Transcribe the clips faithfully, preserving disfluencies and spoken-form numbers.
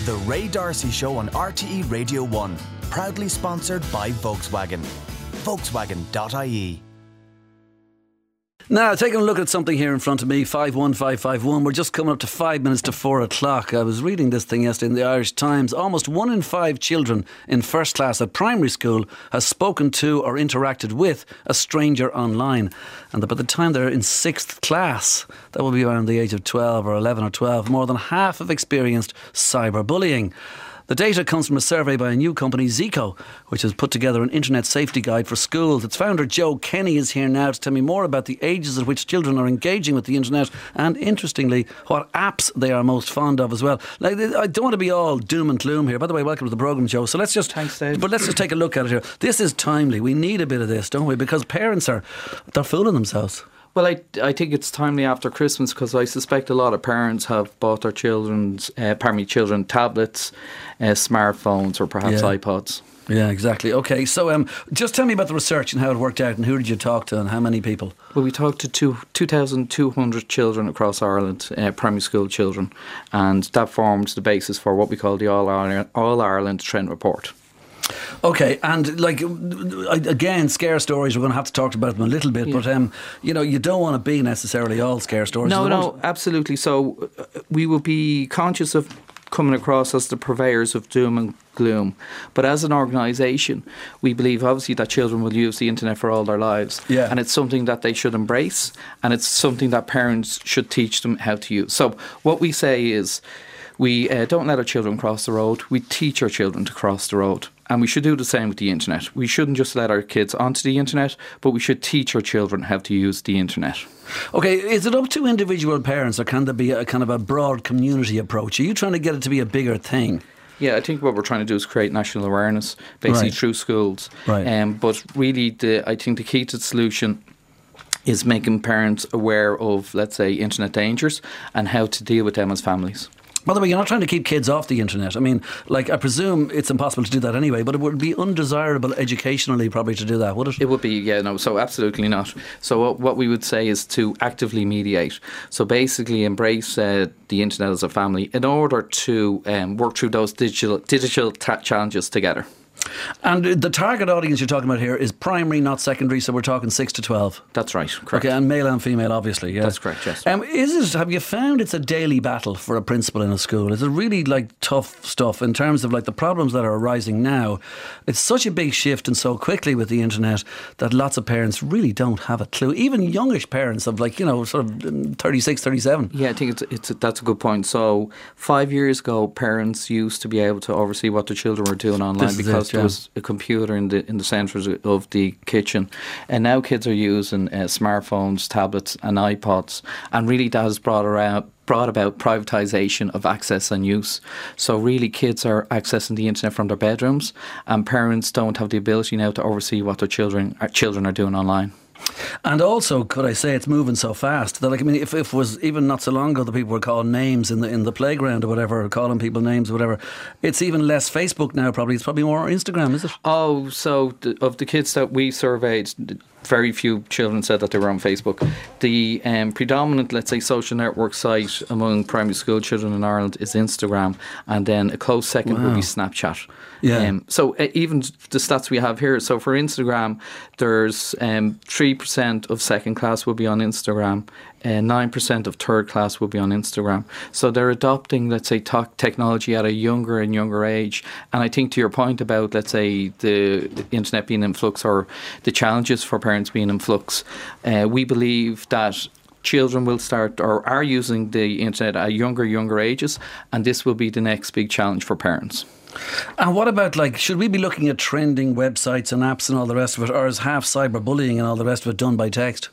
The Ray D'Arcy Show on R T E Radio one. Proudly sponsored by Volkswagen. Volkswagen dot I E. Now, taking a look at something here in front of me, five one five five one. We're just coming up to five minutes to four o'clock. I was reading this thing yesterday in the Irish Times. Almost one in five children in first class at primary school has spoken to or interacted with a stranger online. And that by the time they're in sixth class, that will be around the age of twelve or eleven or twelve, more than half have experienced cyberbullying. The data comes from a survey by a new company, Zico, which has put together an internet safety guide for schools. Its founder, Joe Kenny, is here now to tell me more about the ages at which children are engaging with the internet and, interestingly, what apps they are most fond of as well. Like, I don't want to be all doom and gloom here. By the way, welcome to the programme, Joe. So let's just, Thanks, Dave. But let's just take a look at it here. This is timely. We need a bit of this, don't we? Because parents are, they're fooling themselves. Well, I, I think it's timely after Christmas because I suspect a lot of parents have bought their children's, uh, pardon me, children tablets, uh, smartphones or perhaps Yeah. iPods. Yeah, exactly. Okay, so um, just tell me about the research and how it worked out and who did you talk to and how many people? Well, we talked to two, two thousand two hundred children across Ireland, uh, primary school children, and that formed the basis for what we call the All Ireland, All Ireland Trend Report. Okay, and like again, scare stories. We're going to have to talk about them a little bit, yeah. but um, you know, you don't want to be necessarily all scare stories. No, no, absolutely. So uh, we will be conscious of coming across as the purveyors of doom and gloom, but as an organisation, we believe obviously that children will use the internet for all their lives, yeah. and it's something that they should embrace, and it's something that parents should teach them how to use. So what we say is, we uh, don't let our children cross the road. We teach our children to cross the road. And we should do the same with the internet. We shouldn't just let our kids onto the internet, but we should teach our children how to use the internet. Okay, is it up to individual parents or can there be a kind of a broad community approach? Are you trying to get it to be a bigger thing? Yeah, I think what we're trying to do is create national awareness, basically right. through schools. Right. Um, but really, the, I think the key to the solution is making parents aware of, let's say, internet dangers and how to deal with them as families. By the way, you're not trying to keep kids off the internet. I mean, like, I presume it's impossible to do that anyway, but it would be undesirable educationally probably to do that, would it? It would be, yeah, no, so absolutely not. So what, what we would say is to actively mediate. So basically embrace uh, the internet as a family in order to um, work through those digital, digital ta- challenges together. And the target audience you're talking about here is primary, not secondary, so we're talking six to twelve. That's right, correct. Okay, and male and female, obviously, yeah. That's correct, yes. Um, is it, have you found it's a daily battle for a principal in a school? Is it really like tough stuff in terms of like the problems that are arising now? It's such a big shift and so quickly with the internet that lots of parents really don't have a clue. Even youngish parents of like, you know, sort of thirty-six, thirty-seven. Yeah, I think it's, it's that's a good point. So five years ago, parents used to be able to oversee what their children were doing online because there was a computer in the in the centre of the kitchen, and now kids are using uh, smartphones, tablets, and iPods, and really that has brought around brought about privatisation of access and use. So really, kids are accessing the internet from their bedrooms, and parents don't have the ability now to oversee what their children our children are doing online. And also, could I say, it's moving so fast that, like, I mean, if, if it was even not so long ago that people were calling names in the in the playground or whatever, or calling people names or whatever, it's even less Facebook now. Probably it's probably more Instagram, is it? Oh, so the, of the kids that we surveyed, very few children said that they were on Facebook. The um, predominant, let's say, social network site among primary school children in Ireland is Instagram, and then a close second wow. would be Snapchat. Yeah. Um, so uh, even the stats we have here, so for Instagram, there's um, three percent of second class will be on Instagram, uh, nine percent of third class will be on Instagram. So they're adopting, let's say, to- technology at a younger and younger age. And I think to your point about, let's say, the, the internet being in flux or the challenges for parents being in flux, uh, we believe that children will start or are using the internet at younger, younger ages, and this will be the next big challenge for parents. And what about, like, should we be looking at trending websites and apps and all the rest of it, or is half cyberbullying and all the rest of it done by text?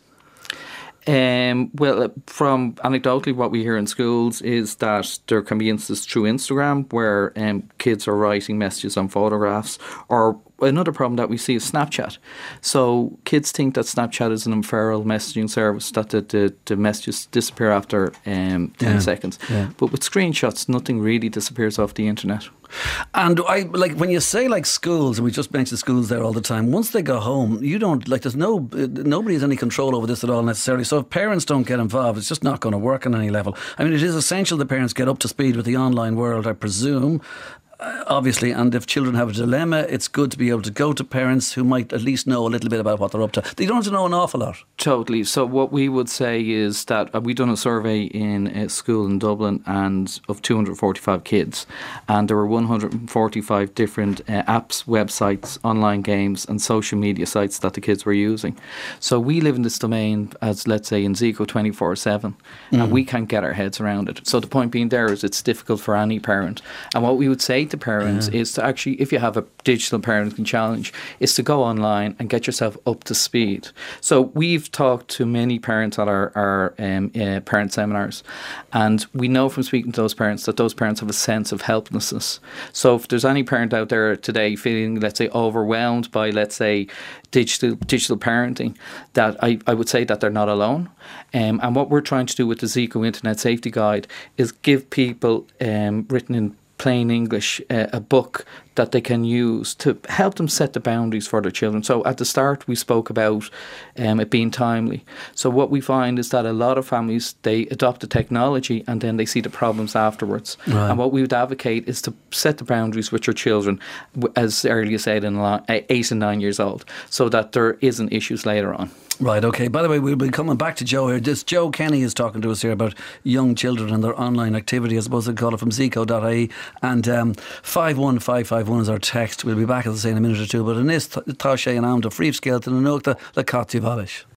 Um, well, from anecdotally what we hear in schools is that there can be instances through Instagram where um, kids are writing messages on photographs, or another problem that we see is Snapchat. So kids think that Snapchat is an unfurled messaging service, that the, the, the messages disappear after um, ten Yeah. seconds. Yeah. But with screenshots, nothing really disappears off the internet. And I like when you say like schools, and we just mentioned schools there all the time. Once they go home, you don't like. There's no uh, nobody has any control over this at all necessarily. So if parents don't get involved, it's just not going to work on any level. I mean, it is essential that parents get up to speed with the online world, I presume. Uh, obviously, and if children have a dilemma, it's good to be able to go to parents who might at least know a little bit about what they're up to. They don't have to know an awful lot. Totally. So what we would say is that uh, we done a survey in a school in Dublin and of two hundred forty-five kids, and there were one hundred forty-five different uh, apps, websites, online games and social media sites that the kids were using. So we live in this domain as, let's say, in Zico twenty-four seven, mm. and we can't get our heads around it. So the point being there is it's difficult for any parent. And what we would say to parents yeah. is to actually, if you have a digital parenting challenge, is to go online and get yourself up to speed. So we've talked to many parents at our, our um, uh, parent seminars, and we know from speaking to those parents that those parents have a sense of helplessness. So if there's any parent out there today feeling, let's say, overwhelmed by, let's say, digital digital parenting, that I, I would say that they're not alone. Um, and what we're trying to do with the Zico Internet Safety Guide is give people, um, written in plain English, uh, a book that they can use to help them set the boundaries for their children. So at the start we spoke about um, it being timely. So what we find is that a lot of families, they adopt the technology and then they see the problems afterwards. Right. And what we would advocate is to set the boundaries with your children as early as eight and, eight and nine years old, so that there isn't issues later on. Right, okay. By the way, we'll be coming back to Joe here. This Joe Kenny is talking to us here about young children and their online activity. I suppose they call it from zico dot I E. And um, five one five five one is our text. We'll be back, as I say, in a minute or two. But in this, tá sé an am do phríomhscéalta na nuachta le Catú Wallis.